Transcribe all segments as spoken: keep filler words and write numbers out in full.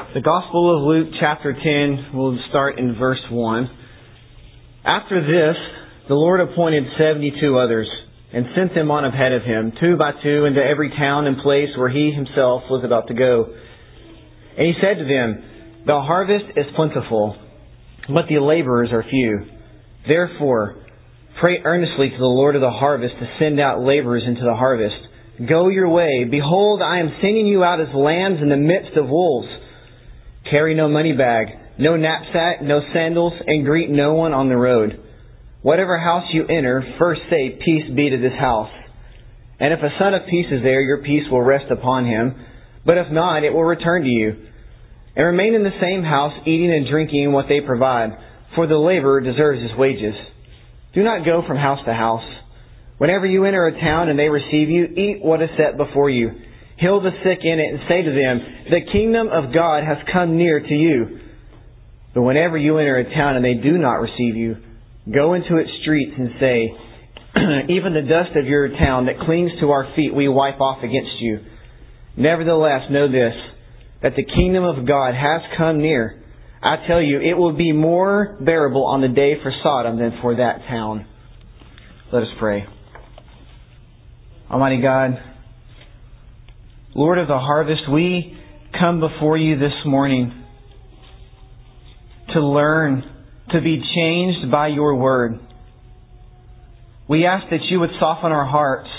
The Gospel of Luke, chapter ten, we'll start in verse one. After this, the Lord appointed seventy-two others, and sent them on ahead of Him, two by two, into every town and place where He Himself was about to go. And He said to them, The harvest is plentiful, but the laborers are few. Therefore, pray earnestly to the Lord of the harvest to send out laborers into the harvest. Go your way. Behold, I am sending you out as lambs in the midst of wolves. Carry no money bag, no knapsack, no sandals, and greet no one on the road. Whatever house you enter, first say, Peace be to this house. And if a son of peace is there, your peace will rest upon him. But if not, it will return to you. And remain in the same house, eating and drinking what they provide, for the laborer deserves his wages. Do not go from house to house. Whenever you enter a town and they receive you, eat what is set before you. Heal the sick in it and say to them, The kingdom of God has come near to you. But whenever you enter a town and they do not receive you, go into its streets and say, Even the dust of your town that clings to our feet we wipe off against you. Nevertheless, know this, that the kingdom of God has come near. I tell you, it will be more bearable on the day for Sodom than for that town. Let us pray. Almighty God, Lord of the harvest, we come before you this morning to learn, to be changed by your word. We ask that you would soften our hearts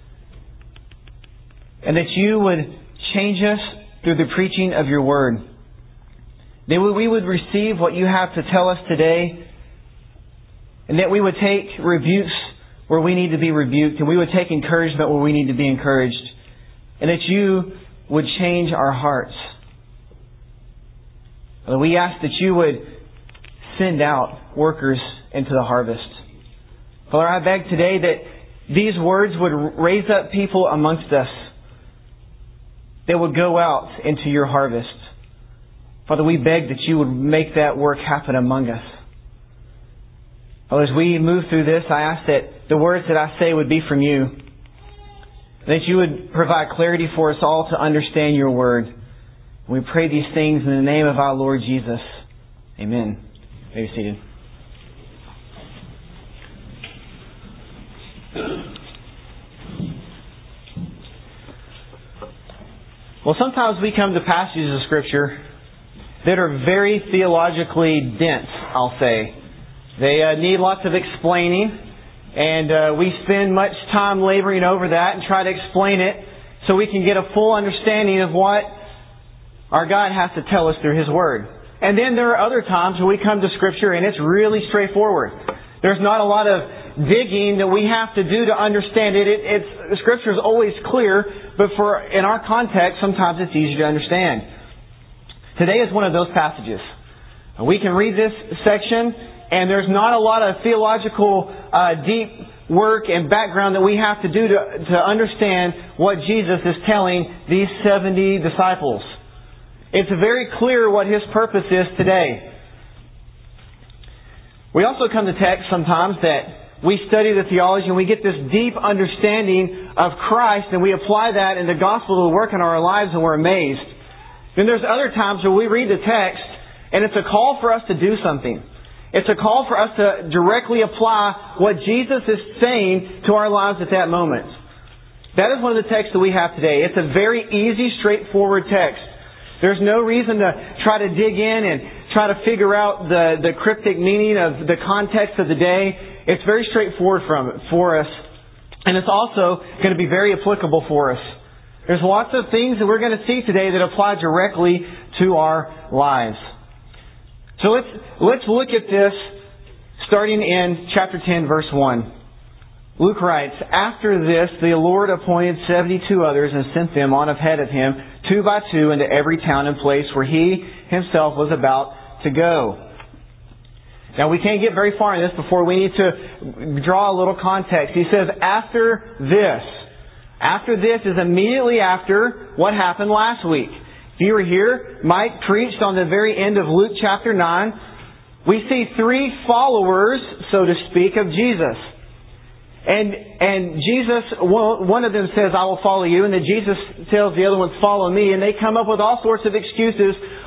and that you would change us through the preaching of your word. That we would receive what you have to tell us today, and that we would take rebukes where we need to be rebuked, and we would take encouragement where we need to be encouraged, and that you would change our hearts. We ask that you would send out workers into the harvest. Father, I beg today that these words would raise up people amongst us that would go out into your harvest. Father, we beg that you would make that work happen among us. Father, as we move through this, I ask that the words that I say would be from you. That you would provide clarity for us all to understand your word. We pray these things in the name of our Lord Jesus. Amen. You may be seated. Well, sometimes we come to passages of Scripture that are very theologically dense, I'll say. They uh, need lots of explaining, and uh, we spend much time laboring over that and try to explain it so we can get a full understanding of what our God has to tell us through His Word. And then there are other times when we come to Scripture and it's really straightforward. There's not a lot of digging that we have to do to understand it. it it's Scripture is always clear, but for in our context, sometimes it's easy to understand. Today is one of those passages. We can read this section, and there's not a lot of theological uh, deep work and background that we have to do to, to understand what Jesus is telling these seventy disciples. It's very clear what His purpose is today. We also come to text sometimes that we study the theology and we get this deep understanding of Christ, and we apply that in the gospel to work in our lives, and we're amazed. Then there's other times where we read the text and it's a call for us to do something. It's a call for us to directly apply what Jesus is saying to our lives at that moment. That is one of the texts that we have today. It's a very easy, straightforward text. There's no reason to try to dig in and try to figure out the, the cryptic meaning of the context of the day. It's very straightforward from for us. And it's also going to be very applicable for us. There's lots of things that we're going to see today that apply directly to our lives. So let's let's look at this starting in chapter ten, verse one. Luke writes, After this, the Lord appointed seventy-two others and sent them on ahead of Him, two by two, into every town and place where He Himself was about to go. Now, we can't get very far in this before we need to draw a little context. He says, after this. After this is immediately after what happened last week. If you were here, Mike preached on the very end of Luke chapter nine. We see three followers, so to speak, of Jesus. And and Jesus, one of them says, I will follow you. And then Jesus tells the other ones, follow me. And they come up with all sorts of excuses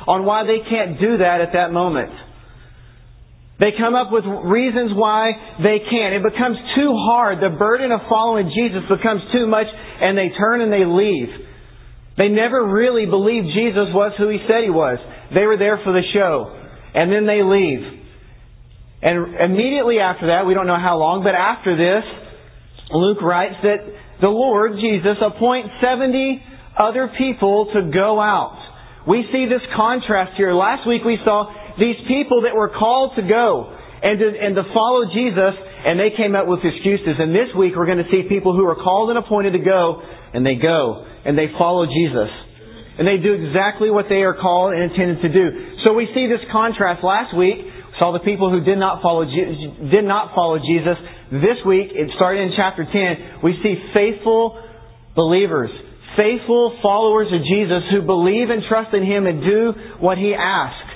on why they can't do that at that moment. They come up with reasons why they can't. It becomes too hard. The burden of following Jesus becomes too much, and they turn and they leave. They never really believed Jesus was who He said He was. They were there for the show. And then they leave. And immediately after that, we don't know how long, but after this, Luke writes that the Lord Jesus appoints seventy other people to go out. We see this contrast here. Last week we saw these people that were called to go and to, and to follow Jesus, and they came up with excuses. And this week we're going to see people who are called and appointed to go, and they go, and they follow Jesus. And they do exactly what they are called and intended to do. So we see this contrast. Last week we saw the people who did not follow did not follow Jesus. This week, it started in chapter ten, we see faithful believers, faithful followers of Jesus who believe and trust in Him and do what He asks.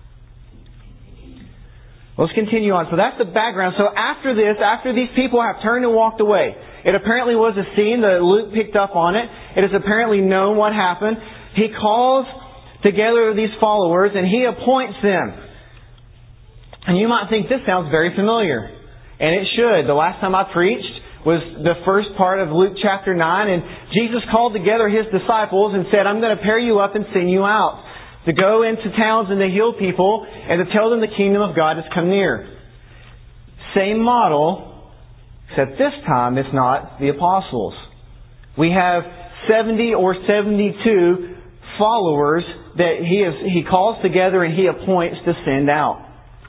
Let's continue on. So that's the background. So after this, after these people have turned and walked away, it apparently was a scene that Luke picked up on it. It is apparently known what happened. He calls together these followers and He appoints them. And you might think this sounds very familiar. And it should. The last time I preached was the first part of Luke chapter nine. And Jesus called together His disciples and said, I'm going to pair you up and send you out to go into towns and to heal people and to tell them the kingdom of God has come near. Same model, except this time it's not the apostles. We have seventy or seventy-two followers that He has, He calls together and He appoints to send out.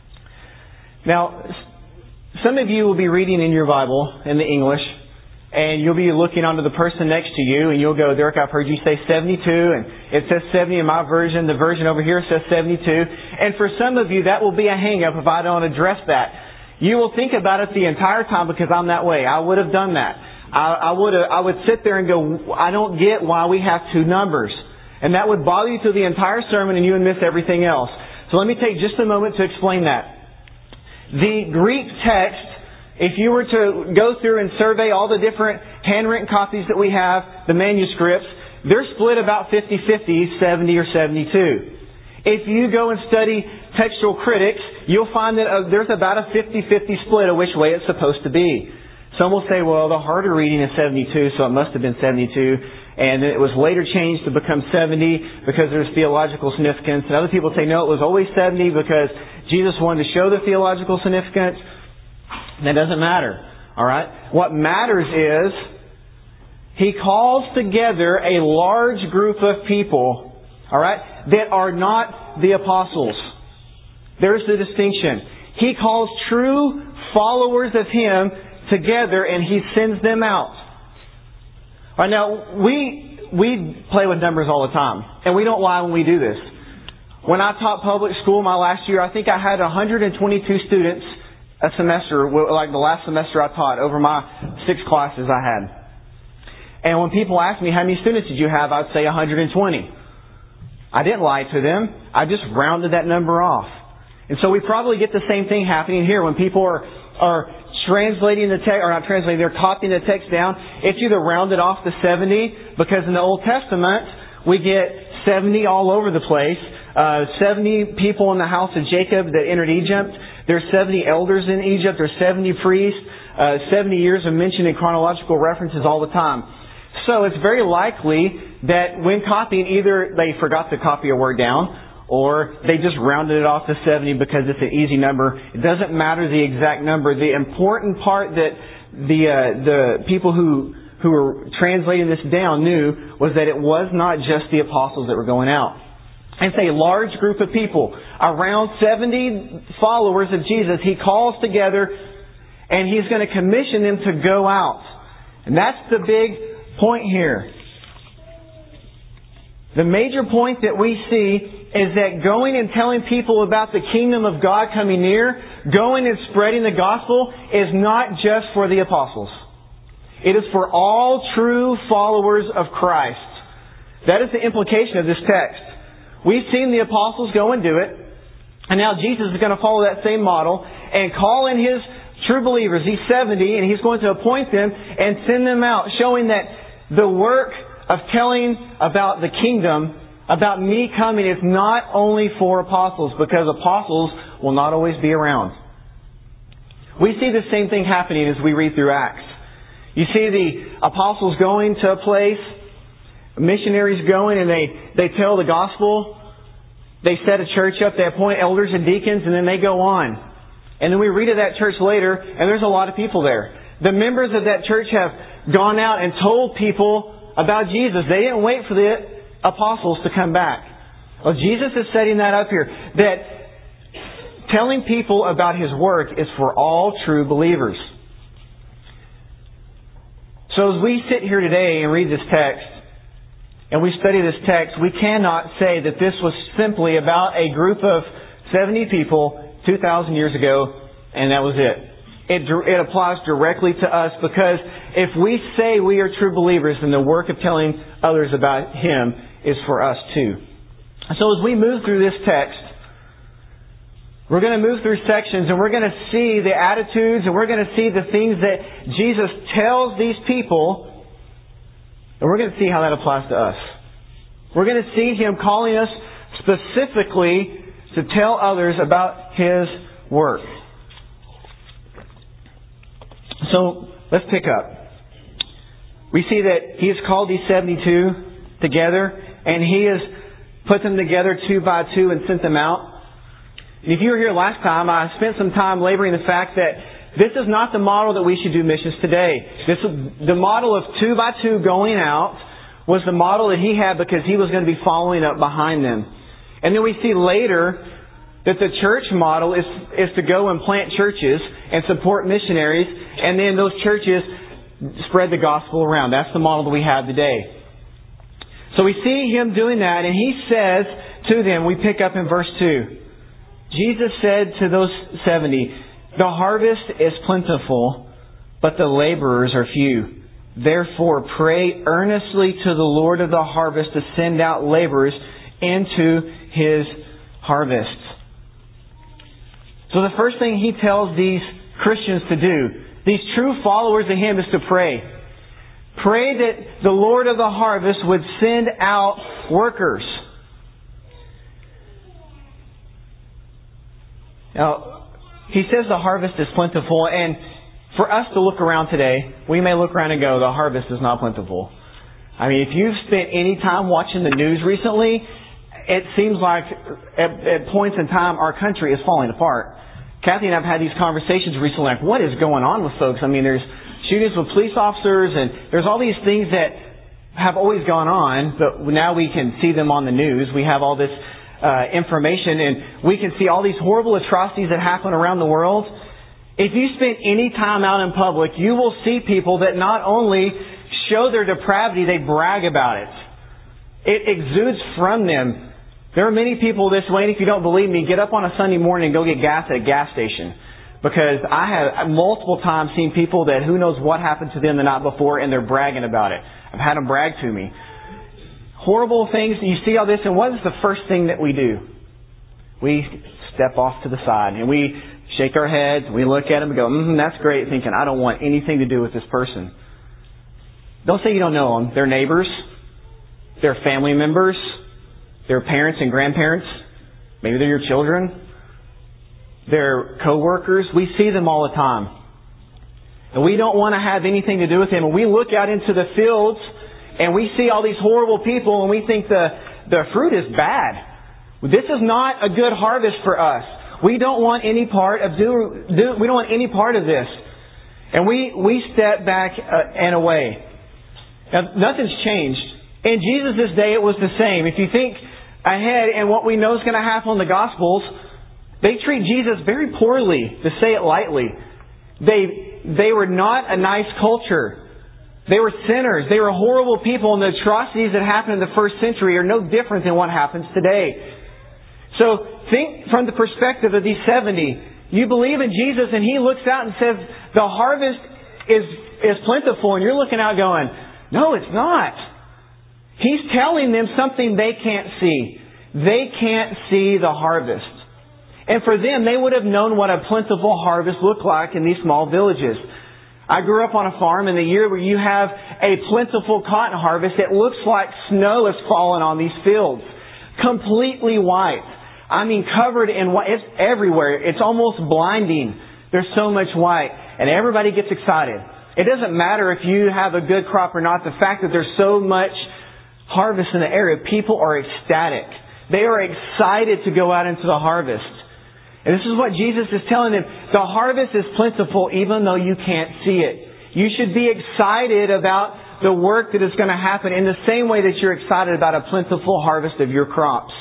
Now, some of you will be reading in your Bible, in the English, and you'll be looking onto the person next to you, and you'll go, Derek, I've heard you say seventy-two, and it says seventy in my version. The version over here says seventy-two. And for some of you, that will be a hang-up if I don't address that. You will think about it the entire time because I'm that way. I would have done that. I, I would have, I would sit there and go, I don't get why we have two numbers. And that would bother you through the entire sermon, and you would miss everything else. So let me take just a moment to explain that. The Greek text, if you were to go through and survey all the different handwritten copies that we have, the manuscripts, they're split about fifty-fifty, seventy or seventy-two. If you go and study textual critics, you'll find that uh, there's about a fifty-fifty split of which way it's supposed to be. Some will say, well, the harder reading is seventy-two, so it must have been seventy-two. And it was later changed to become seventy because there's theological significance. And other people say, no, it was always seventy because Jesus wanted to show the theological significance. That doesn't matter. All right? What matters is He calls together a large group of people, all right, that are not the apostles. There's the distinction. He calls true followers of Him together and He sends them out. All right, now, we we play with numbers all the time, and we don't lie when we do this. When I taught public school my last year, I think I had one hundred twenty-two students a semester, like the last semester I taught, over my six classes I had. And when people ask me, how many students did you have? I'd say one hundred twenty. I didn't lie to them. I just rounded that number off. And so we probably get the same thing happening here when people are, are translating the text, or not translating, they're copying the text down. It's either rounded off to seventy, because in the Old Testament, we get seventy all over the place. Uh, seventy people in the house of Jacob that entered Egypt. There's seventy elders in Egypt. There's seventy priests. Uh, seventy years are mentioned in chronological references all the time. So it's very likely that when copying, either they forgot to copy a word down, or they just rounded it off to seventy because it's an easy number. It doesn't matter the exact number. The important part that the uh, the people who who were translating this down knew was that it was not just the apostles that were going out. It's a large group of people. Around seventy followers of Jesus, He calls together and He's going to commission them to go out. And that's the big point here. The major point that we see is that going and telling people about the kingdom of God coming near, going and spreading the gospel, is not just for the apostles. It is for all true followers of Christ. That is the implication of this text. We've seen the apostles go and do it, and now Jesus is going to follow that same model and call in His true believers. He's seventy, and He's going to appoint them and send them out, showing that the work of telling about the kingdom about me coming is not only for apostles, because apostles will not always be around. We see the same thing happening as we read through Acts. You see the apostles going to a place, missionaries going, and they, they tell the gospel. They set a church up, they appoint elders and deacons, and then they go on. And then we read of that church later, and there's a lot of people there. The members of that church have gone out and told people about Jesus. They didn't wait for the apostles to come back. Well, Jesus is setting that up here, that telling people about His work is for all true believers. So as we sit here today and read this text, and we study this text, we cannot say that this was simply about a group of seventy people two thousand years ago, and that was it. It, it applies directly to us, because if we say we are true believers, then the work of telling others about Him is for us too. So as we move through this text, we're going to move through sections, and we're going to see the attitudes, and we're going to see the things that Jesus tells these people. And we're going to see how that applies to us. We're going to see Him calling us specifically to tell others about His work. So, let's pick up. We see that He has called these seventy-two together, and He has put them together two by two and sent them out. And if you were here last time, I spent some time laboring the fact that this is not the model that we should do missions today. This, the model of two by two going out was the model that He had, because He was going to be following up behind them. And then we see later that the church model is, is to go and plant churches and support missionaries, and then those churches spread the gospel around. That's the model that we have today. So we see Him doing that, and He says to them, we pick up in verse two, Jesus said to those seventy, "The harvest is plentiful, but the laborers are few. Therefore, pray earnestly to the Lord of the harvest to send out laborers into His harvest." So the first thing He tells these Christians to do, these true followers of Him, is to pray. Pray that the Lord of the harvest would send out workers. Now, He says the harvest is plentiful, and for us to look around today, we may look around and go, the harvest is not plentiful. I mean, if you've spent any time watching the news recently, it seems like at, at points in time our country is falling apart. Kathy and I have had these conversations recently, like, what is going on with folks? I mean, there's shootings with police officers, and there's all these things that have always gone on, but now we can see them on the news. We have all this uh, information, and we can see all these horrible atrocities that happen around the world. If you spend any time out in public, you will see people that not only show their depravity, they brag about it. It exudes from them. There are many people this way, and if you don't believe me, get up on a Sunday morning and go get gas at a gas station. Because I have multiple times seen people that who knows what happened to them the night before, and they're bragging about it. I've had them brag to me. Horrible things. You see all this, and what is the first thing that we do? We step off to the side, and we shake our heads, we look at them and go, mm-hmm, that's great, thinking, I don't want anything to do with this person. Don't say you don't know them. They're neighbors. They're family members. They're parents and grandparents. Maybe they're your children. They're co-workers. We see them all the time. And we don't want to have anything to do with them. And we look out into the fields and we see all these horrible people and we think the, the fruit is bad. This is not a good harvest for us. We don't want any part of do, do we don't want any part of this. And we, we step back uh, and away. Now, nothing's changed. In Jesus' day, it was the same. If you think ahead and what we know is going to happen in the Gospels, they treat Jesus very poorly, to say it lightly. They, they were not a nice culture. They were sinners. They were horrible people, and the atrocities that happened in the first century are no different than what happens today. So think from the perspective of these seventy. You believe in Jesus and He looks out and says, the harvest is, is plentiful, and you're looking out going, no, it's not. He's telling them something they can't see. They can't see the harvest. And for them, they would have known what a plentiful harvest looked like in these small villages. I grew up on a farm, and the year where you have a plentiful cotton harvest, it looks like snow has fallen on these fields. completely white. I mean, covered in white. It's everywhere. It's almost blinding. There's so much white. And everybody gets excited. It doesn't matter if you have a good crop or not. The fact that there's so much harvest in the area, people are ecstatic. They are excited to go out into the harvest. And this is what Jesus is telling them. The harvest is plentiful even though you can't see it. You should be excited about the work that is going to happen in the same way that you're excited about a plentiful harvest of your crops.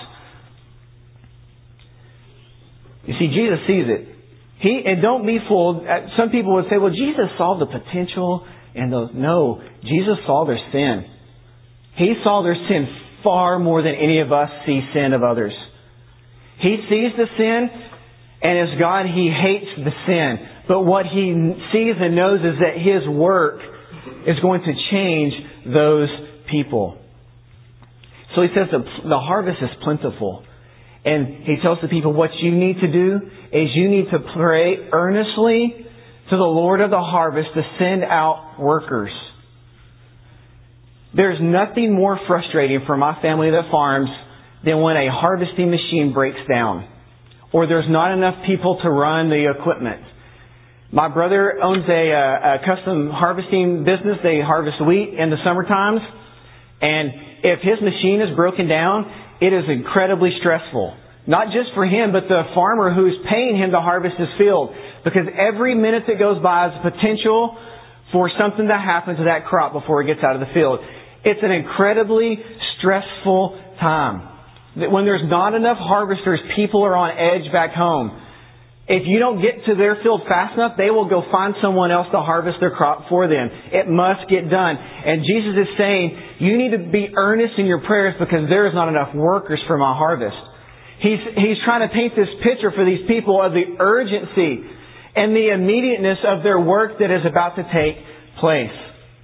You see, Jesus sees it. He, and don't be fooled. Some people would say, well, Jesus saw the potential and those. No, Jesus saw their sin. He saw their sin far more than any of us see sin of others. He sees the sin, and as God, He hates the sin. But what He sees and knows is that His work is going to change those people. So He says the, the harvest is plentiful. And He tells the people what you need to do is you need to pray earnestly to the Lord of the harvest to send out workers. There's nothing more frustrating for my family that farms than when a harvesting machine breaks down or there's not enough people to run the equipment. My brother owns a, a custom harvesting business. They harvest wheat in the summer times. And if his machine is broken down, it is incredibly stressful. Not just for him, but the farmer who's paying him to harvest his field. Because every minute that goes by is potential for something to happen to that crop before it gets out of the field. It's an incredibly stressful time. When there's not enough harvesters, people are on edge back home. If you don't get to their field fast enough, they will go find someone else to harvest their crop for them. It must get done. And Jesus is saying, you need to be earnest in your prayers because there is not enough workers for my harvest. He's, he's trying to paint this picture for these people of the urgency and the immediateness of their work that is about to take place.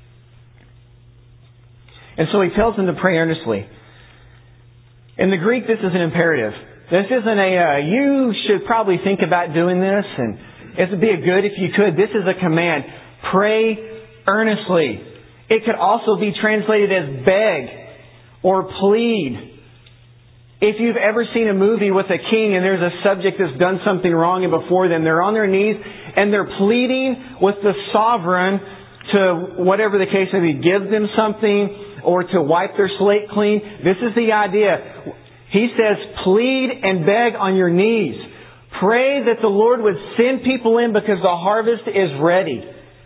And so He tells them to pray earnestly. In the Greek, this is an imperative. This isn't a, uh, you should probably think about doing this, and it would be a good if you could. This is a command. Pray earnestly. It could also be translated as beg or plead. If you've ever seen a movie with a king and there's a subject that's done something wrong and before them, they're on their knees and they're pleading with the sovereign to, whatever the case may be, give them something or to wipe their slate clean. This is the idea. He says, plead and beg on your knees. Pray that the Lord would send people in because the harvest is ready.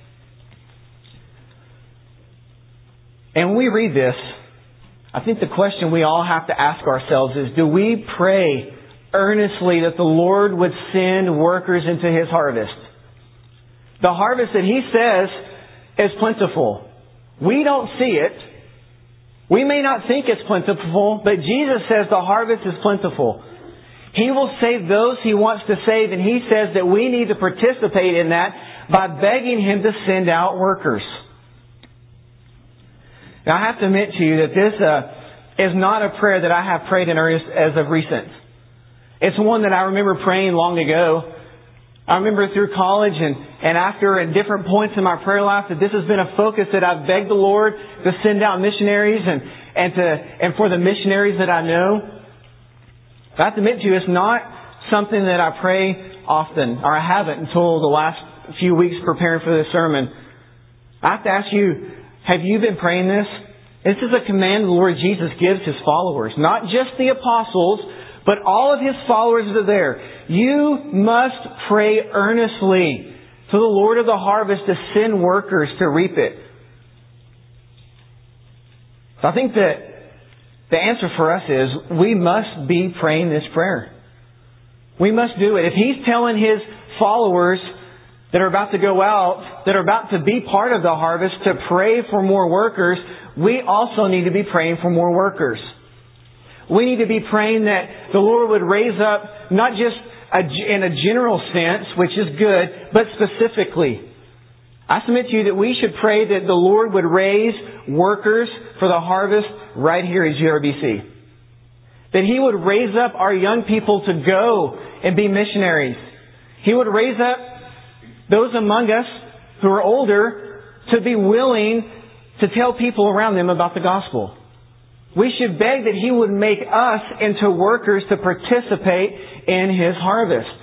And when we read this, I think the question we all have to ask ourselves is, do we pray earnestly that the Lord would send workers into His harvest? The harvest that He says is plentiful. We don't see it. We may not think it's plentiful, but Jesus says the harvest is plentiful. He will save those He wants to save, and He says that we need to participate in that by begging Him to send out workers. Now, I have to admit to you that this uh, is not a prayer that I have prayed in earnest as of recent. It's one that I remember praying long ago. I remember through college and, and after at different points in my prayer life that this has been a focus that I've begged the Lord to send out missionaries and, and to and for the missionaries that I know. I have to admit to you, it's not something that I pray often, or I haven't until the last few weeks preparing for this sermon. I have to ask you, have you been praying this? This is a command the Lord Jesus gives His followers. Not just the apostles, but all of His followers that are there. You must pray earnestly to the Lord of the harvest to send workers to reap it. So I think that the answer for us is we must be praying this prayer. We must do it. If He's telling His followers that are about to go out, that are about to be part of the harvest, to pray for more workers, we also need to be praying for more workers. We need to be praying that the Lord would raise up, not just a, in a general sense, which is good, but specifically. I submit to you that we should pray that the Lord would raise workers for the harvest right here at G R B C. That He would raise up our young people to go and be missionaries. He would raise up those among us who are older to be willing to tell people around them about the gospel. We should beg that He would make us into workers to participate in His harvest.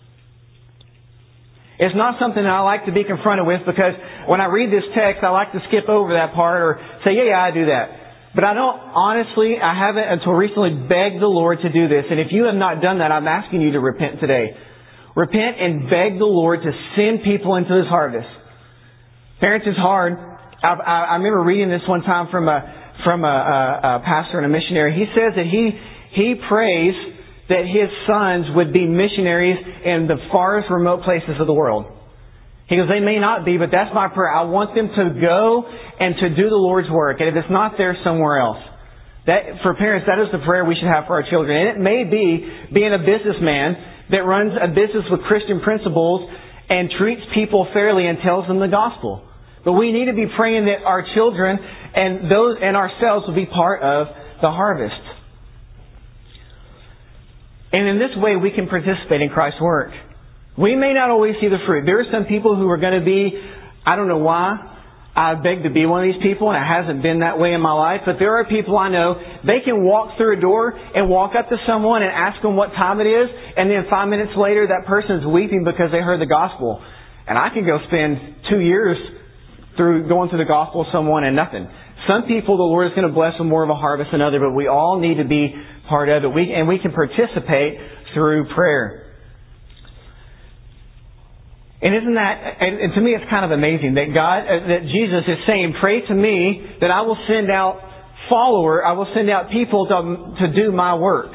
It's not something that I like to be confronted with, because when I read this text, I like to skip over that part or say, yeah, yeah, I do that. But I don't, honestly, I haven't until recently begged the Lord to do this. And if you have not done that, I'm asking you to repent today. Repent and beg the Lord to send people into this harvest. Parents, it's hard. I, I, I remember reading this one time from a from a, a, a pastor and a missionary. He says that he he prays that his sons would be missionaries in the farthest remote places of the world. He goes, they may not be, but that's my prayer. I want them to go and to do the Lord's work. And if it's not there, somewhere else. That, for parents, that is the prayer we should have for our children. And it may be being a businessman that runs a business with Christian principles and treats people fairly and tells them the gospel. But we need to be praying that our children and those and ourselves will be part of the harvest. And in this way, we can participate in Christ's work. We may not always see the fruit. There are some people who are going to be, I don't know why, I beg to be one of these people, and it hasn't been that way in my life, but there are people I know, they can walk through a door and walk up to someone and ask them what time it is, and then five minutes later that person's weeping because they heard the gospel. And I can go spend two years through going through the gospel with someone and nothing. Some people the Lord is going to bless with more of a harvest than others, but we all need to be part of it. We, and we can participate through prayer. And isn't that, and to me it's kind of amazing that God, that Jesus is saying, pray to me that I will send out follower, I will send out people to, to do my work.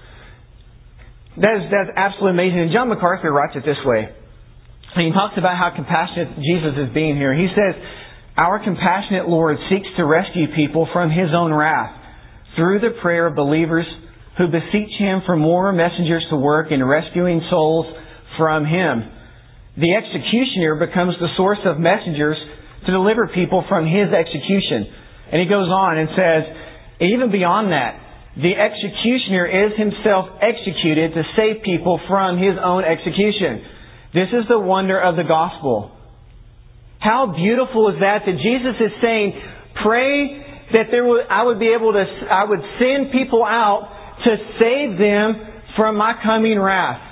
That is, that's absolutely amazing. And John MacArthur writes it this way. And he talks about how compassionate Jesus is being here. He says, our compassionate Lord seeks to rescue people from His own wrath through the prayer of believers who beseech Him for more messengers to work in rescuing souls from Him. The executioner becomes the source of messengers to deliver people from his execution. And he goes on and says, even beyond that, the executioner is himself executed to save people from his own execution. This is the wonder of the gospel. How beautiful is that? That Jesus is saying, pray that there would, I would be able to, I would send people out to save them from my coming wrath.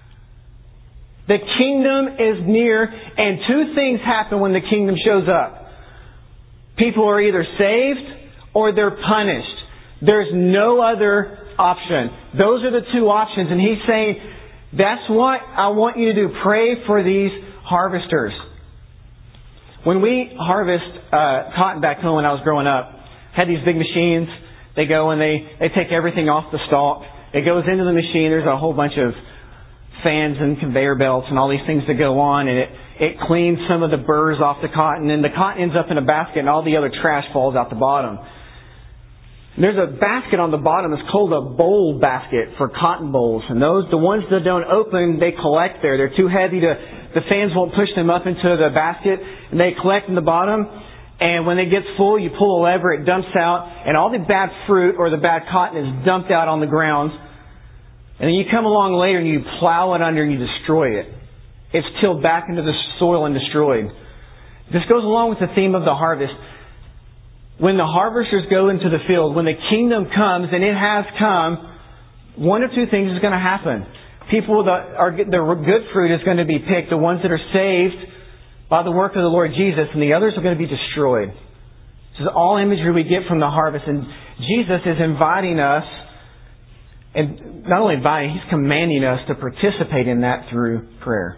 The kingdom is near, and two things happen when the kingdom shows up. People are either saved or they're punished. There's no other option. Those are the two options. And He's saying, that's what I want you to do. Pray for these harvesters. When we harvest uh, cotton back home when I was growing up, had these big machines. They go and they, they take everything off the stalk. It goes into the machine. There's a whole bunch of fans and conveyor belts and all these things that go on, and it, it cleans some of the burrs off the cotton, and the cotton ends up in a basket and all the other trash falls out the bottom. There's a basket on the bottom that's called a bowl basket for cotton bowls, and those, the ones that don't open, they collect there. They're too heavy to, the fans won't push them up into the basket, and they collect in the bottom, and when it gets full, you pull a lever, it dumps out, and all the bad fruit or the bad cotton is dumped out on the ground. And then you come along later and you plow it under and you destroy it. It's tilled back into the soil and destroyed. This goes along with the theme of the harvest. When the harvesters go into the field, when the kingdom comes, and it has come, one of two things is going to happen. People that are, the good fruit is going to be picked, the ones that are saved by the work of the Lord Jesus, and the others are going to be destroyed. This is all imagery we get from the harvest. And Jesus is inviting us, and not only inviting, He's commanding us to participate in that through prayer.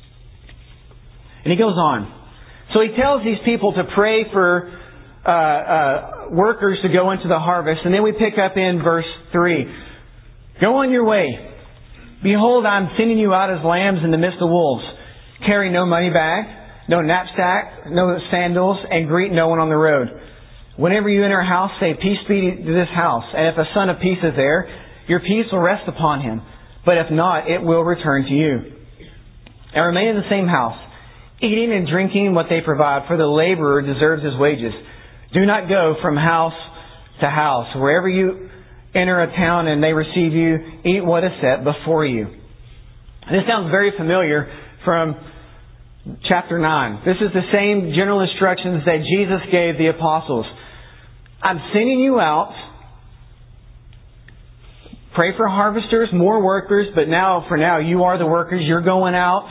And He goes on. So He tells these people to pray for uh, uh, workers to go into the harvest. And then we pick up in verse three. Go on your way. Behold, I'm sending you out as lambs in the midst of wolves. Carry no money bag, no knapsack, no sandals, and greet no one on the road. Whenever you enter a house, say, peace be to this house. And if a son of peace is there, your peace will rest upon him. But if not, it will return to you. And remain in the same house, eating and drinking what they provide, for the laborer deserves his wages. Do not go from house to house. Wherever you enter a town and they receive you, eat what is set before you. This sounds very familiar from chapter nine. This is the same general instructions that Jesus gave the apostles. I'm sending you out Pray for harvesters, more workers, but now, for now, you are the workers. You're going out.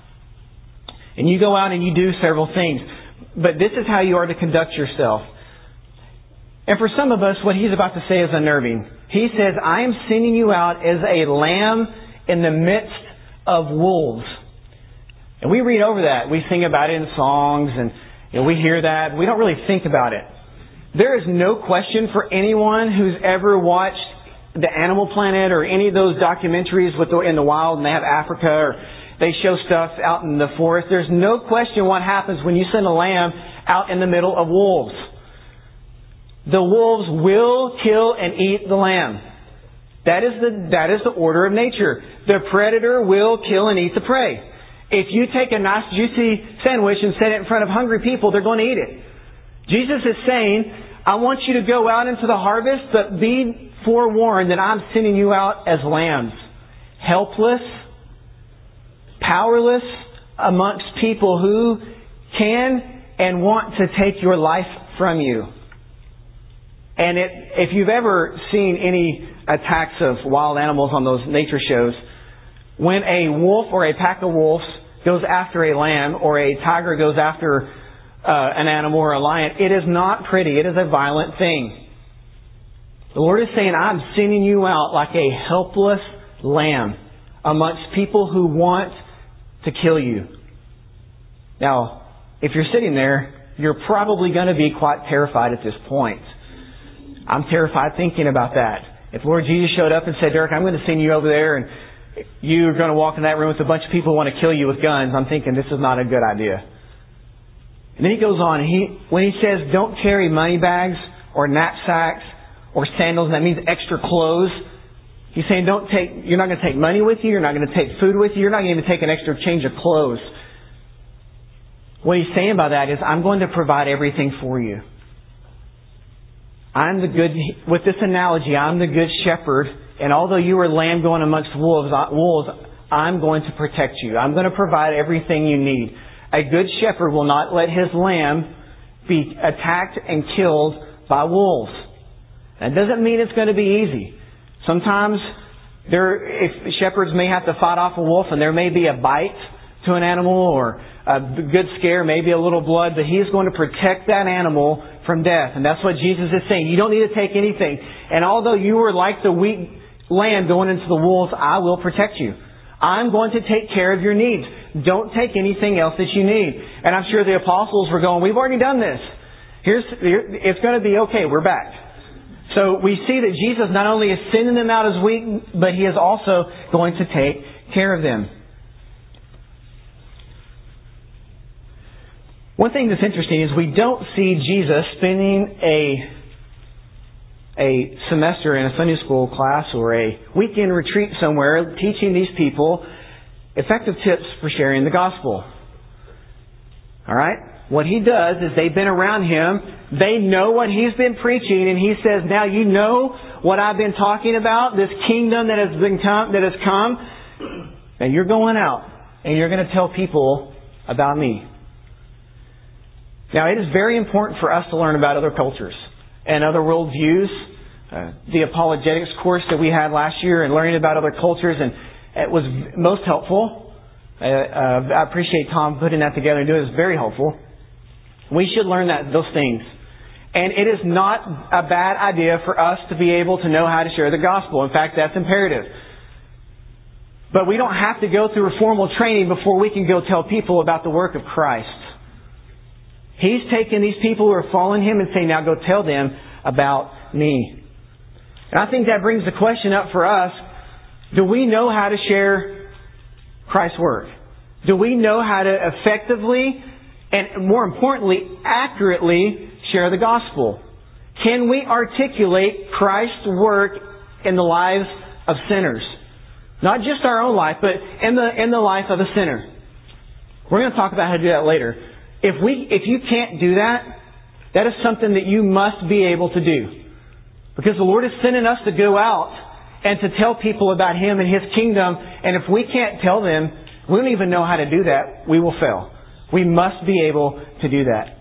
And you go out and you do several things. But this is how you are to conduct yourself. And for some of us, what he's about to say is unnerving. He says, I am sending you out as a lamb in the midst of wolves. And we read over that. We sing about it in songs and you know, we hear that. We don't really think about it. There is no question for anyone who's ever watched the Animal Planet or any of those documentaries with the, in the wild, and they have Africa or they show stuff out in the forest. There's no question what happens when you send a lamb out in the middle of wolves. The wolves will kill and eat the lamb. That is the, that is the order of nature. The predator will kill and eat the prey. If you take a nice juicy sandwich and set it in front of hungry people, they're going to eat it. Jesus is saying, I want you to go out into the harvest, but be forewarned that I'm sending you out as lambs. Helpless, powerless amongst people who can and want to take your life from you. And it, if you've ever seen any attacks of wild animals on those nature shows, when a wolf or a pack of wolves goes after a lamb or a tiger goes after uh, an animal or a lion, it is not pretty. It is a violent thing. The Lord is saying, I'm sending you out like a helpless lamb amongst people who want to kill you. Now, if you're sitting there, you're probably going to be quite terrified at this point. I'm terrified thinking about that. If Lord Jesus showed up and said, Derek, I'm going to send you over there and you're going to walk in that room with a bunch of people who want to kill you with guns, I'm thinking this is not a good idea. And then he goes on. He when he says don't carry money bags or knapsacks or sandals, and that means extra clothes. He's saying don't take. You're not going to take money with you. You're not going to take food with you. You're not going to take an extra change of clothes. What he's saying by that is I'm going to provide everything for you. I'm the good. With this analogy, I'm the good shepherd. And although you are lamb going amongst wolves, wolves, I'm going to protect you. I'm going to provide everything you need. A good shepherd will not let his lamb be attacked and killed by wolves. That doesn't mean it's going to be easy. Sometimes there, if shepherds may have to fight off a wolf and there may be a bite to an animal or a good scare, maybe a little blood, but He's going to protect that animal from death. And that's what Jesus is saying. You don't need to take anything. And although you are like the weak lamb going into the wolves, I will protect you. I'm going to take care of your needs. Don't take anything else that you need. And I'm sure the apostles were going, we've already done this. Here's, it's going to be okay. We're back. So we see that Jesus not only is sending them out as weak, but He is also going to take care of them. One thing that's interesting is we don't see Jesus spending a a semester in a Sunday school class or a weekend retreat somewhere teaching these people effective tips for sharing the gospel. All right? What He does is they've been around Him. They know what He's been preaching, and He says, now you know what I've been talking about, this kingdom that has been come, that has come, and you're going out and you're going to tell people about me. Now, it is very important for us to learn about other cultures and other worldviews. Uh, the apologetics course that we had last year and learning about other cultures, and it was most helpful. Uh, uh, I appreciate Tom putting that together and doing it. It's very helpful. We should learn that those things. And it is not a bad idea for us to be able to know how to share the gospel. In fact, that's imperative. But we don't have to go through a formal training before we can go tell people about the work of Christ. He's taking these people who are following Him and saying, now go tell them about me. And I think that brings the question up for us, do we know how to share Christ's work? Do we know how to effectively and, more importantly, accurately share the gospel? Can we articulate Christ's work in the lives of sinners? Not just our own life, but in the in the life of a sinner. We're going to talk about how to do that later. If we, if you can't do that, that is something that you must be able to do. Because the Lord is sending us to go out and to tell people about Him and His kingdom. And if we can't tell them, we don't even know how to do that, we will fail. We must be able to do that.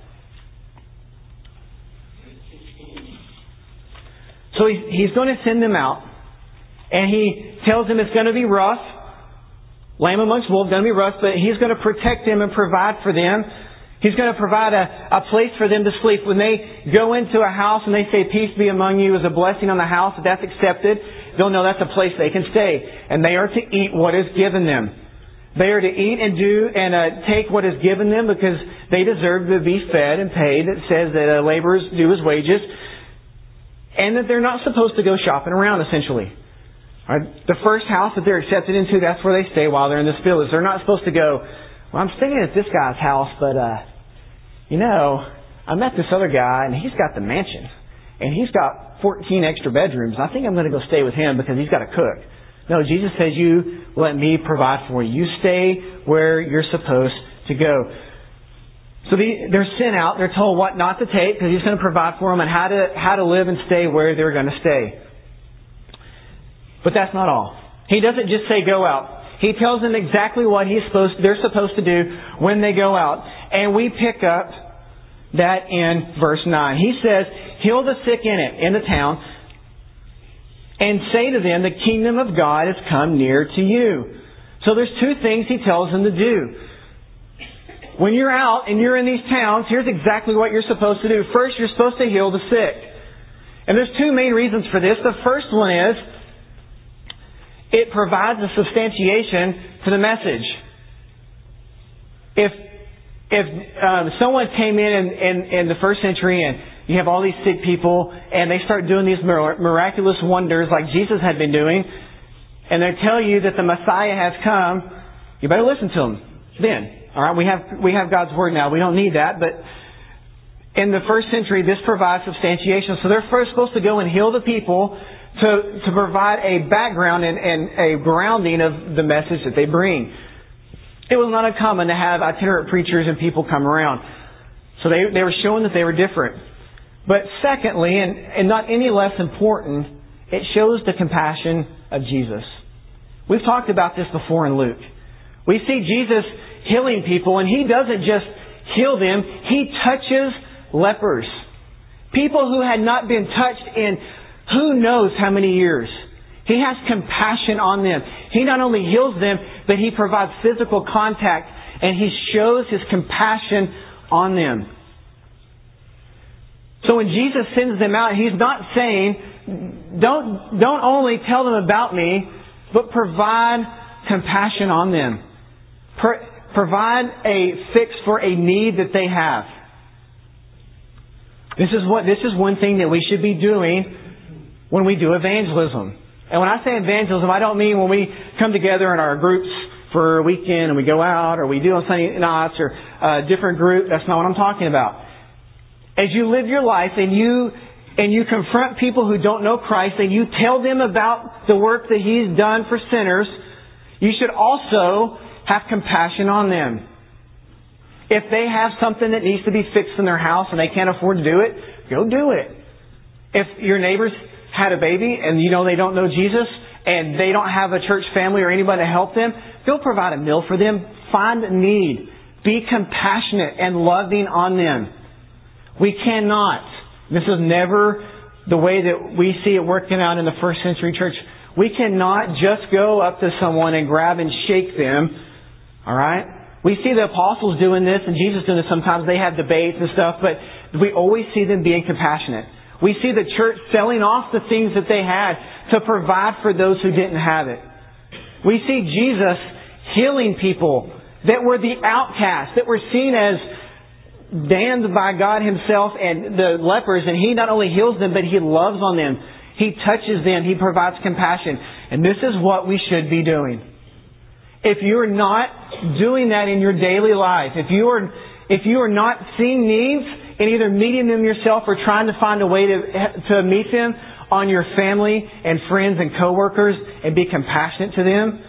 So He's going to send them out. And He tells them it's going to be rough. Lamb amongst wolves, going to be rough, but He's going to protect them and provide for them. He's going to provide a, a place for them to sleep. When they go into a house and they say, peace be among you, as a blessing on the house, if that's accepted, they'll know that's a place they can stay. And they are to eat what is given them. They are to eat and do and uh, take what is given them because they deserve to be fed and paid. It says that uh, laborers do his wages. And that they're not supposed to go shopping around, essentially. All right? The first house that they're accepted into, that's where they stay while they're in this village. They're not supposed to go, well, I'm staying at this guy's house, but, uh, you know, I met this other guy and he's got the mansion. And he's got fourteen extra bedrooms. I think I'm going to go stay with him because he's got a cook. No, Jesus says, you let me provide for you. You stay where you're supposed to go. So the, they're sent out. They're told what not to take because He's going to provide for them and how to how to live and stay where they're going to stay. But that's not all. He doesn't just say go out. He tells them exactly what he's supposed they're supposed to do when they go out. And we pick up that in verse nine. He says, heal the sick in it, in the town, and say to them, the kingdom of God has come near to you. So there's two things He tells them to do. When you're out and you're in these towns, here's exactly what you're supposed to do. First, you're supposed to heal the sick. And there's two main reasons for this. The first one is, it provides a substantiation to the message. If if um, someone came in, in in in the first century and you have all these sick people and they start doing these miraculous wonders like Jesus had been doing, and they tell you that the Messiah has come, you better listen to them then. All right, we have we have God's Word now. We don't need that, but in the first century, this provides substantiation. So they're first supposed to go and heal the people to to provide a background and, and a grounding of the message that they bring. It was not uncommon to have itinerant preachers and people come around. So they they were showing that they were different. But secondly, and, and not any less important, it shows the compassion of Jesus. We've talked about this before in Luke. We see Jesus healing people, and He doesn't just heal them. He touches lepers. People who had not been touched in who knows how many years. He has compassion on them. He not only heals them, but He provides physical contact, and He shows His compassion on them. So when Jesus sends them out, He's not saying, don't, don't only tell them about me, but provide compassion on them. Pro- provide a fix for a need that they have. This is what this is one thing that we should be doing when we do evangelism. And when I say evangelism, I don't mean when we come together in our groups for a weekend and we go out, or we do on Sunday nights, or a different group. That's not what I'm talking about. As you live your life and you and you confront people who don't know Christ and you tell them about the work that He's done for sinners, you should also have compassion on them. If they have something that needs to be fixed in their house and they can't afford to do it, go do it. If your neighbors had a baby and you know they don't know Jesus and they don't have a church family or anybody to help them, go provide a meal for them. Find a need. Be compassionate and loving on them. We cannot, this is never the way that we see it working out in the first century church. We cannot just go up to someone and grab and shake them. Alright? We see the apostles doing this and Jesus doing this sometimes. They have debates and stuff, but we always see them being compassionate. We see the church selling off the things that they had to provide for those who didn't have it. We see Jesus healing people that were the outcasts, that were seen as damned by God Himself and the lepers, and He not only heals them, but He loves on them. He touches them. He provides compassion. And this is what we should be doing. If you're not doing that in your daily life, if you are, if you are not seeing needs and either meeting them yourself or trying to find a way to, to meet them on your family and friends and coworkers and be compassionate to them,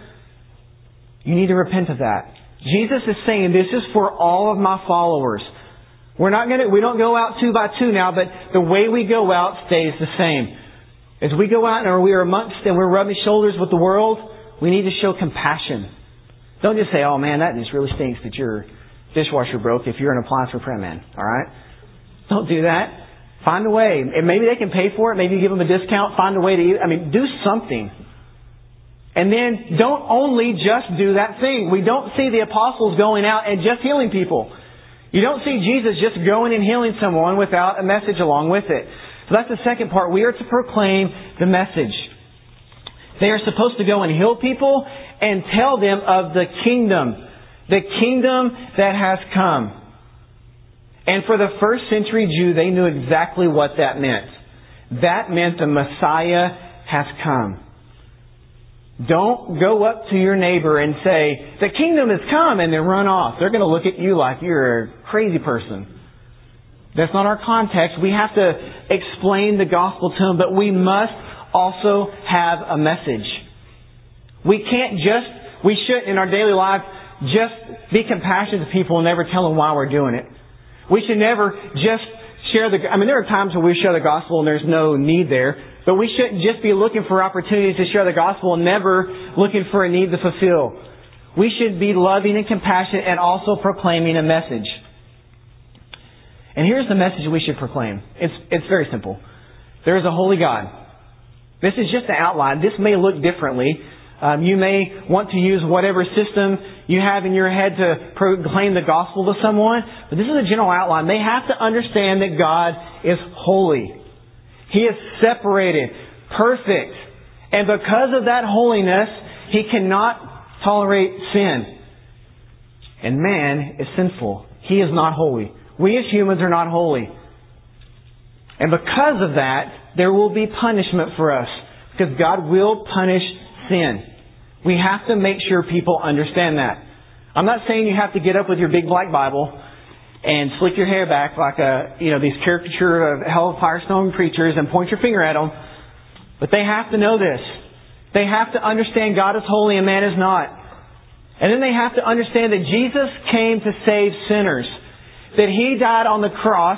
you need to repent of that. Jesus is saying this is for all of my followers. We're not going to, we don't go out two by two now, but the way we go out stays the same. As we go out and we are amongst and we're rubbing shoulders with the world, we need to show compassion. Don't just say, oh man, that just really stinks that your dishwasher broke if you're an appliance repair man. Alright? Don't do that. Find a way. And maybe they can pay for it. Maybe you give them a discount. Find a way to, I mean, do something. And then don't only just do that thing. We don't see the apostles going out and just healing people. You don't see Jesus just going and healing someone without a message along with it. So that's the second part. We are to proclaim the message. They are supposed to go and heal people and tell them of the kingdom. The kingdom that has come. And for the first century Jew, they knew exactly what that meant. That meant the Messiah has come. Don't go up to your neighbor and say, the kingdom has come, and then run off. They're going to look at you like you're a crazy person. That's not our context. We have to explain the gospel to them, but we must also have a message. We can't just, we shouldn't in our daily life just be compassionate to people and never tell them why we're doing it. We should never just share the, I mean, there are times when we share the gospel and there's no need there, but we shouldn't just be looking for opportunities to share the gospel and never looking for a need to fulfill. We should be loving and compassionate and also proclaiming a message. And here's the message we should proclaim. It's, it's very simple. There is a holy God. This is just an outline. This may look differently. Um, you may want to use whatever system you have in your head to proclaim the gospel to someone. But this is a general outline. They have to understand that God is holy. He is separated, perfect. And because of that holiness, He cannot tolerate sin. And man is sinful. He is not holy. We as humans are not holy. And because of that, there will be punishment for us. Because God will punish sin. We have to make sure people understand that. I'm not saying you have to get up with your big black Bible and slick your hair back like a, you know, these caricature of hell of firestone preachers and point your finger at them. But they have to know this. They have to understand God is holy and man is not. And then they have to understand that Jesus came to save sinners. That He died on the cross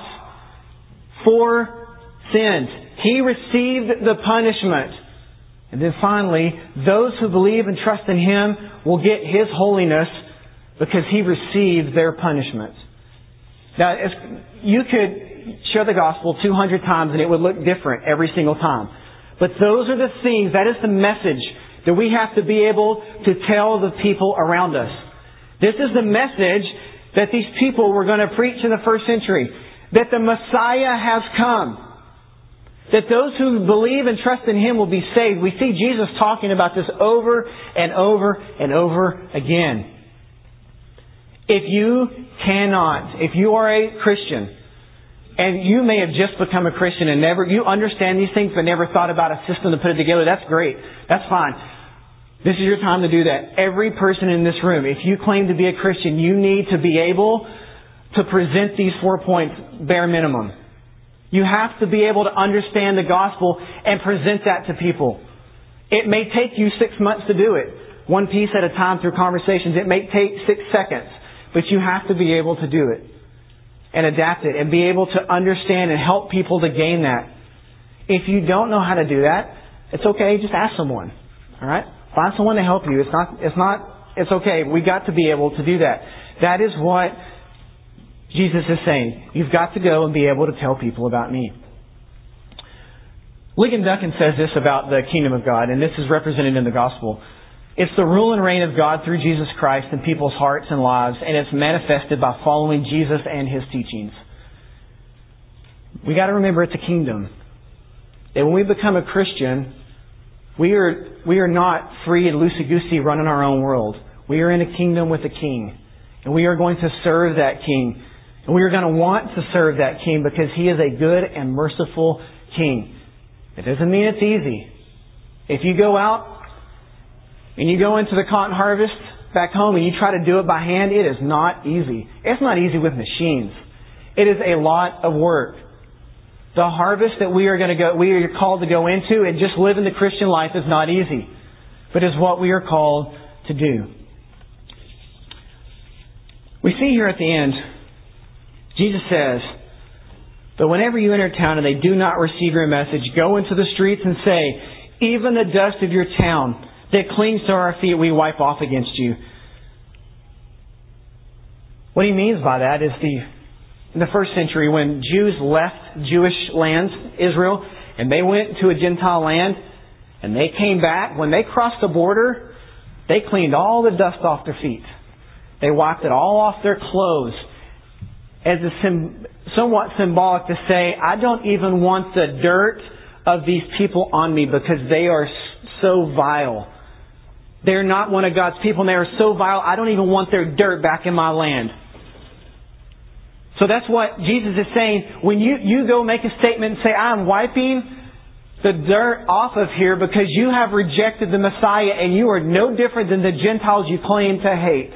for sins. He received the punishment. And then finally, those who believe and trust in Him will get His holiness because He received their punishment. Now, you could share the gospel two hundred times and it would look different every single time. But those are the things, that is the message that we have to be able to tell the people around us. This is the message that these people were going to preach in the first century. That the Messiah has come. That those who believe and trust in Him will be saved. We see Jesus talking about this over and over and over again. If you cannot, if you are a Christian, and you may have just become a Christian and never, you understand these things but never thought about a system to put it together, that's great. That's fine. This is your time to do that. Every person in this room, if you claim to be a Christian, you need to be able to present these four points bare minimum. You have to be able to understand the gospel and present that to people. It may take you six months to do it. One piece at a time through conversations. It may take six seconds. But you have to be able to do it. And adapt it. And be able to understand and help people to gain that. If you don't know how to do that, it's okay. Just ask someone. Alright? Find someone to help you. It's not, it's not, it's okay. We got to be able to do that. That is what Jesus is saying. You've got to go and be able to tell people about me. Ligon Duncan says this about the kingdom of God, and this is represented in the gospel. It's the rule and reign of God through Jesus Christ in people's hearts and lives, and it's manifested by following Jesus and His teachings. We got to remember it's a kingdom. And when we become a Christian, we are we are not free and loosey-goosey running our own world. We are in a kingdom with a king. And we are going to serve that king. And we are going to want to serve that king because He is a good and merciful king. It doesn't mean it's easy. If you go out and you go into the cotton harvest back home and you try to do it by hand, it is not easy. It's not easy with machines. It is a lot of work. The harvest that we are going to go, we are called to go into and just live in the Christian life is not easy. But is what we are called to do. We see here at the end, Jesus says, but whenever you enter a town and they do not receive your message, go into the streets and say, even the dust of your town that clings to our feet, we wipe off against you. What he means by that is the, in the first century when Jews left Jewish lands, Israel, and they went to a Gentile land, And they came back. When they crossed the border, they cleaned all the dust off their feet. They wiped it all off their clothes as a sim- somewhat symbolic to say, I don't even want the dirt of these people on me because they are so vile. They're not one of God's people and they are so vile, I don't even want their dirt back in my land. So that's what Jesus is saying. When you, you go make a statement and say, I'm wiping the dirt off of here because you have rejected the Messiah and you are no different than the Gentiles you claim to hate.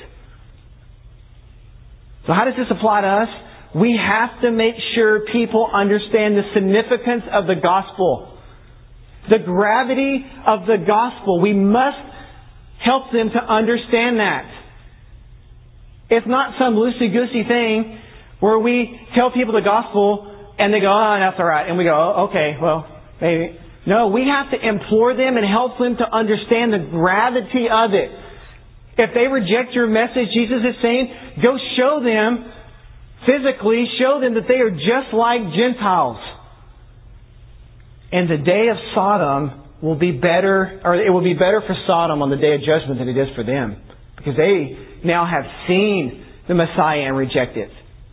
So how does this apply to us? We have to make sure people understand the significance of the gospel. The gravity of the gospel. We must help them to understand that. It's not some loosey-goosey thing where we tell people the gospel and they go, oh, that's all right. And we go, oh, okay, well, maybe. No, we have to implore them and help them to understand the gravity of it. If they reject your message, Jesus is saying, go show them, physically show them that they are just like Gentiles. And the day of Sodom will be better, or it will be better for Sodom on the day of judgment than it is for them. Because they now have seen the Messiah and reject it.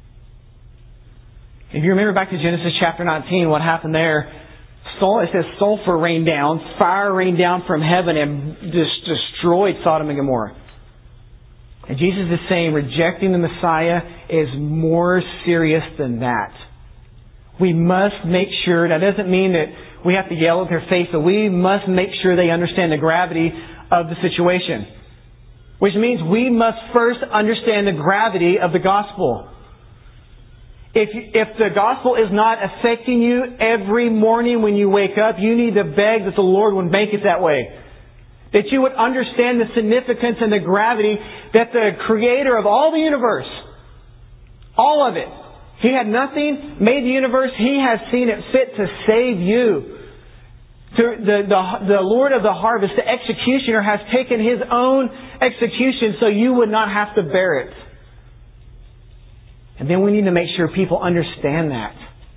If you remember back to Genesis chapter nineteen, what happened there, it says sulfur rained down, fire rained down from heaven and just destroyed Sodom and Gomorrah. And Jesus is saying rejecting the Messiah is more serious than that. We must make sure, that doesn't mean that we have to yell at their face, but we must make sure they understand the gravity of the situation. Which means we must first understand the gravity of the gospel. If, if the gospel is not affecting you every morning when you wake up, you need to beg that the Lord would make it that way. That you would understand the significance and the gravity that the Creator of all the universe, all of it, He had nothing, made the universe, He has seen it fit to save you. To the, the, the Lord of the harvest, the executioner, has taken His own execution so you would not have to bear it. And then we need to make sure people understand that.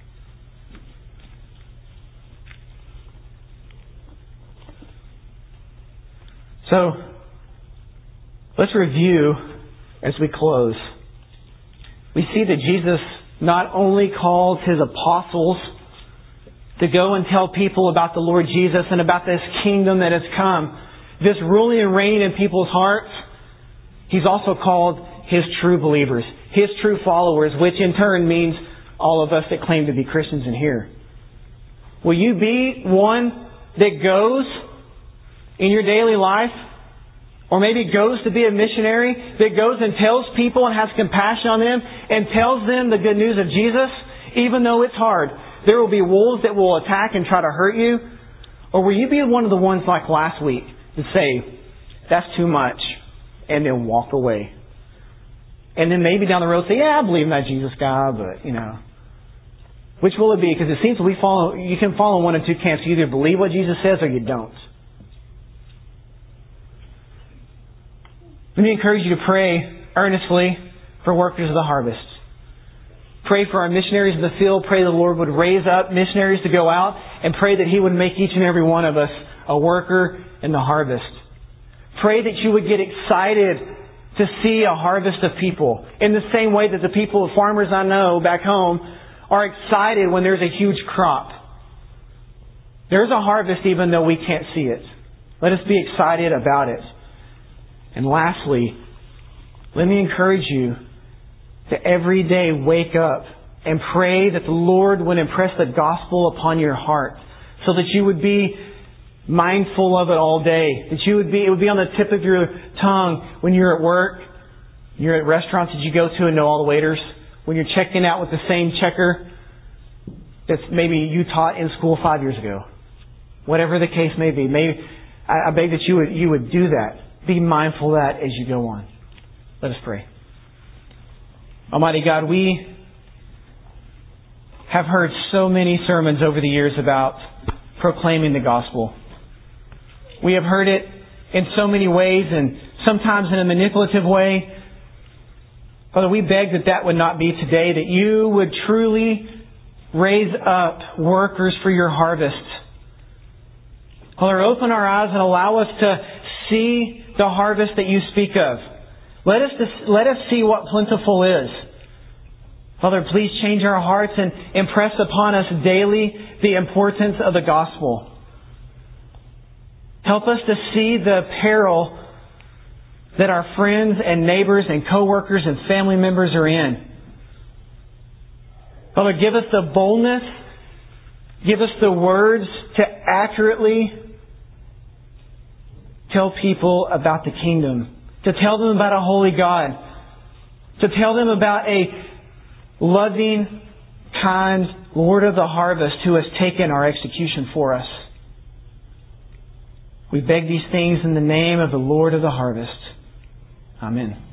So, let's review as we close. We see that Jesus not only called His apostles to go and tell people about the Lord Jesus and about this kingdom that has come, this ruling and reigning in people's hearts, He's also called His true believers, His true followers, which in turn means all of us that claim to be Christians in here. Will you be one that goes in your daily life, or maybe goes to be a missionary, that goes and tells people and has compassion on them and tells them the good news of Jesus, even though it's hard? There will be wolves that will attack and try to hurt you. Or will you be one of the ones like last week that say, that's too much, and then walk away? And then maybe down the road say, yeah, I believe in that Jesus guy, but, you know. Which will it be? Because it seems we follow, you can fall in one of two camps. You either believe what Jesus says or you don't. Let me encourage you to pray earnestly for workers of the harvest. Pray for our missionaries in the field. Pray the Lord would raise up missionaries to go out, and pray that He would make each and every one of us a worker in the harvest. Pray that you would get excited to see a harvest of people in the same way that the people, the farmers I know back home, are excited when there's a huge crop. There's a harvest even though we can't see it. Let us be excited about it. And lastly, let me encourage you to every day wake up and pray that the Lord would impress the gospel upon your heart so that you would be mindful of it all day. That you would be, it would be on the tip of your tongue when you're at work, you're at restaurants that you go to and know all the waiters, when you're checking out with the same checker that's maybe you taught in school five years ago. Whatever the case may be. Maybe, I, I beg that you would, you would do that. Be mindful of that as you go on. Let us pray. Almighty God, we have heard so many sermons over the years about proclaiming the gospel. We have heard it in so many ways, and sometimes in a manipulative way. Father, we beg that that would not be today, that you would truly raise up workers for your harvest. Father, open our eyes and allow us to see the harvest that You speak of. Let us, let us see what plentiful is. Father, please change our hearts and impress upon us daily the importance of the gospel. Help us to see the peril that our friends and neighbors and co-workers and family members are in. Father, give us the boldness, give us the words to accurately tell people about the kingdom, to tell them about a holy God, to tell them about a loving, kind Lord of the harvest who has taken our execution for us. We beg these things in the name of the Lord of the harvest. Amen.